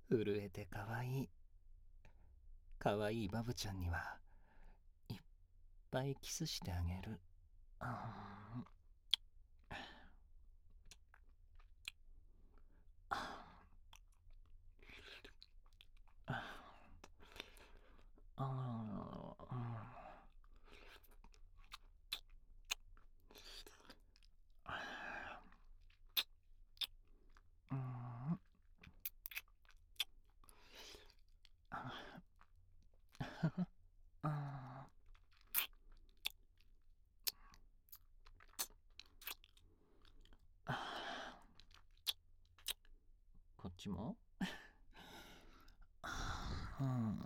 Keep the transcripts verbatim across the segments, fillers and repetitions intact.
震えてかわいい。かわいいバブちゃんにはいっぱいキスしてあげる。あああこっちもうん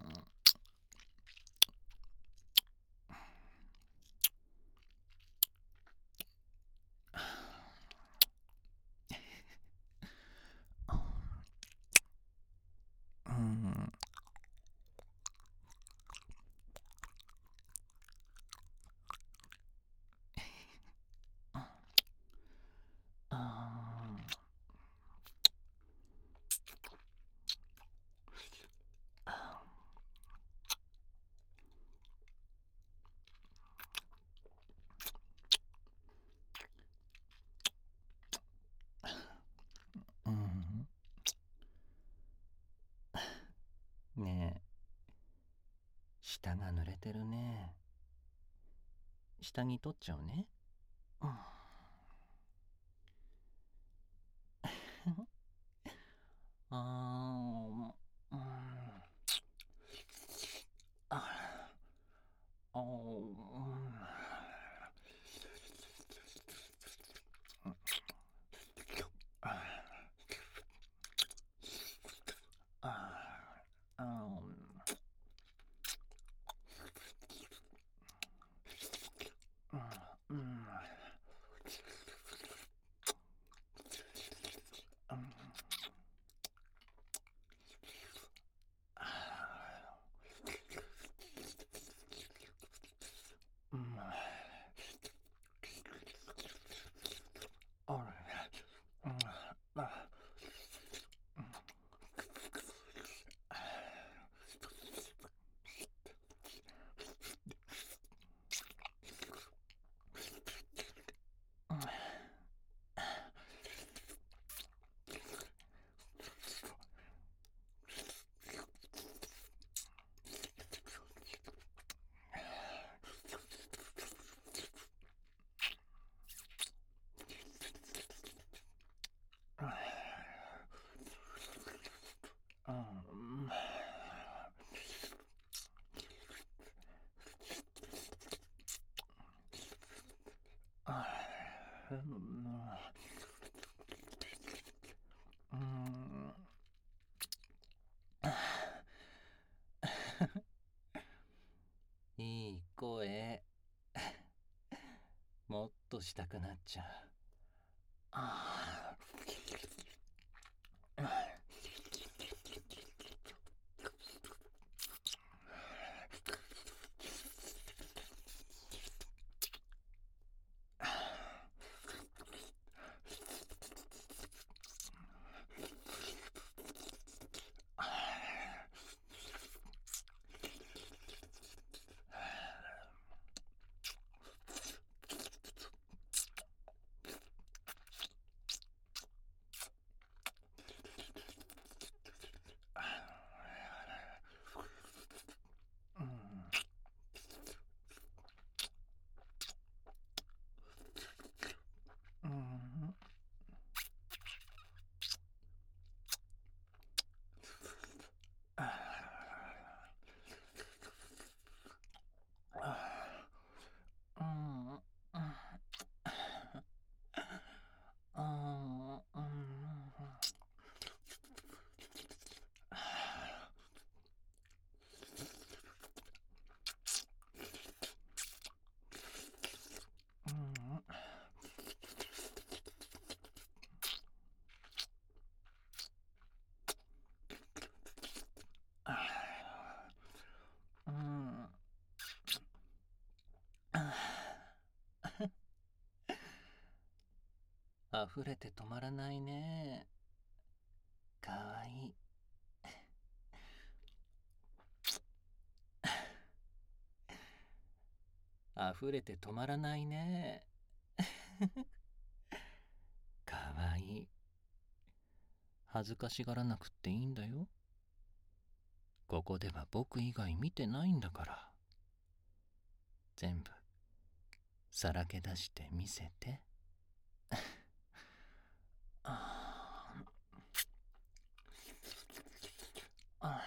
うんあうんねえ、下が濡れてるね。下着取っちゃうね。うんあーうんああうんああうんうんうんあれうんあうんあうんいい声。もっとしたくなっちゃう。あうんうんうん溢れて止まらないね。かわいい。 溢れて止まらないね。かわいい。恥ずかしがらなくっていいんだよ。ここでは僕以外見てないんだから。全部さらけ出して見せて。ああ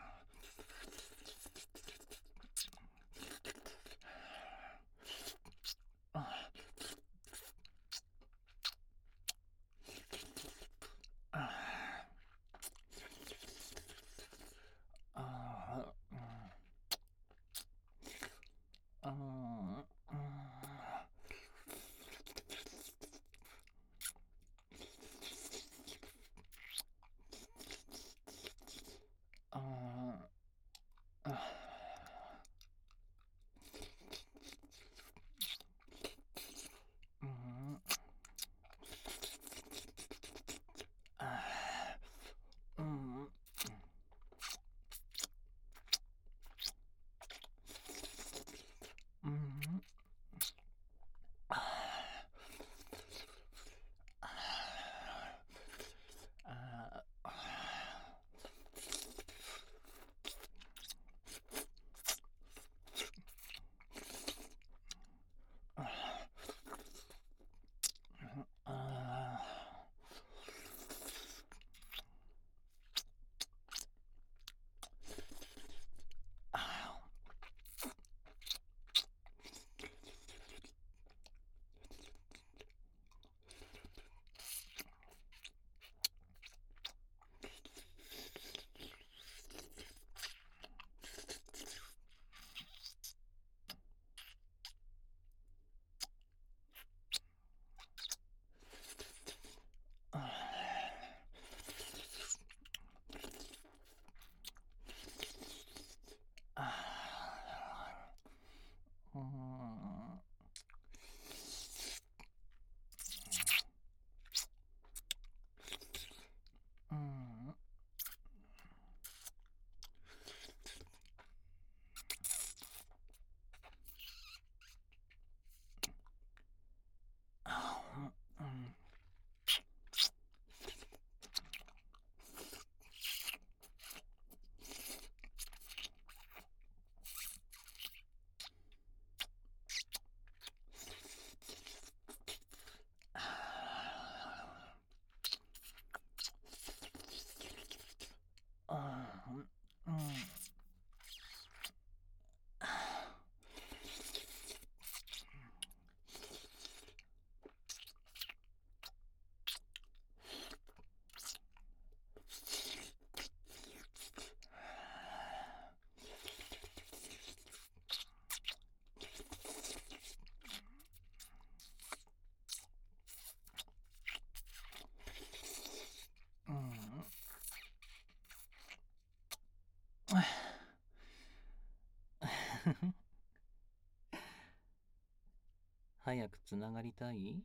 早くつながりたい？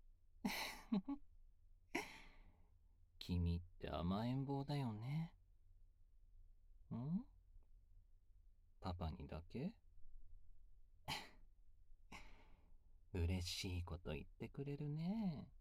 君って甘えん坊だよね。ん？パパにだけ？嬉しいこと言ってくれるね。